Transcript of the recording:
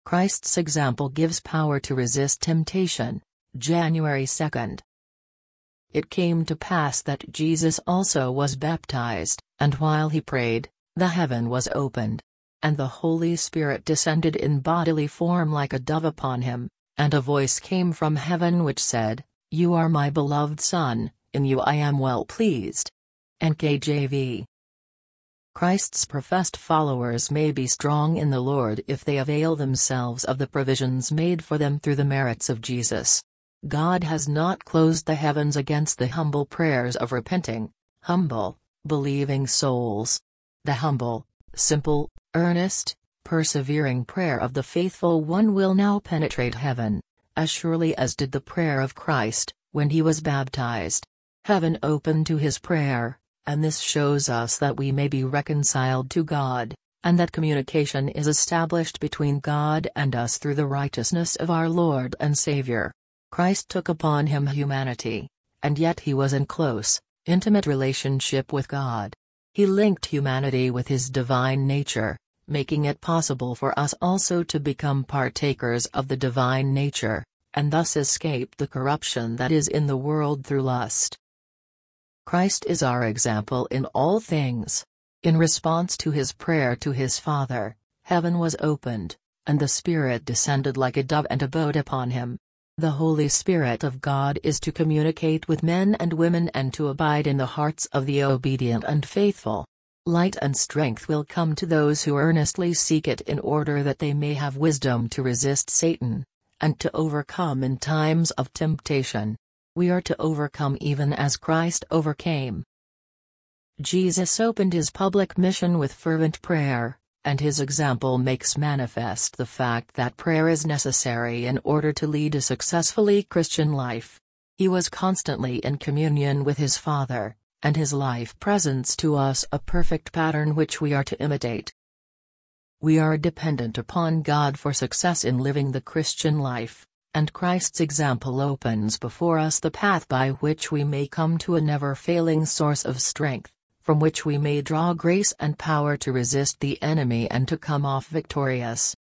Christ's example gives power to resist temptation. January 2. It came to pass that Jesus also was baptized, and while he prayed, the heaven was opened. And the Holy Spirit descended in bodily form like a dove upon him, and a voice came from heaven which said, "You are my beloved Son, in you I am well pleased." NKJV. Christ's professed followers may be strong in the Lord if they avail themselves of the provisions made for them through the merits of Jesus. God has not closed the heavens against the humble prayers of repenting, humble, believing souls. The humble, simple, earnest, persevering prayer of the faithful one will now penetrate heaven, as surely as did the prayer of Christ, when he was baptized. Heaven opened to his prayer, and this shows us that we may be reconciled to God, and that communication is established between God and us through the righteousness of our Lord and Savior. Christ took upon him humanity, and yet he was in close, intimate relationship with God. He linked humanity with his divine nature, making it possible for us also to become partakers of the divine nature, and thus escape the corruption that is in the world through lust. Christ is our example in all things. In response to his prayer to his Father, heaven was opened, and the Spirit descended like a dove and abode upon him. The Holy Spirit of God is to communicate with men and women and to abide in the hearts of the obedient and faithful. Light and strength will come to those who earnestly seek it in order that they may have wisdom to resist Satan, and to overcome in times of temptation. We are to overcome even as Christ overcame. Jesus opened his public mission with fervent prayer, and his example makes manifest the fact that prayer is necessary in order to lead a successfully Christian life. He was constantly in communion with his Father, and his life presents to us a perfect pattern which we are to imitate. We are dependent upon God for success in living the Christian life, and Christ's example opens before us the path by which we may come to a never-failing source of strength, from which we may draw grace and power to resist the enemy and to come off victorious.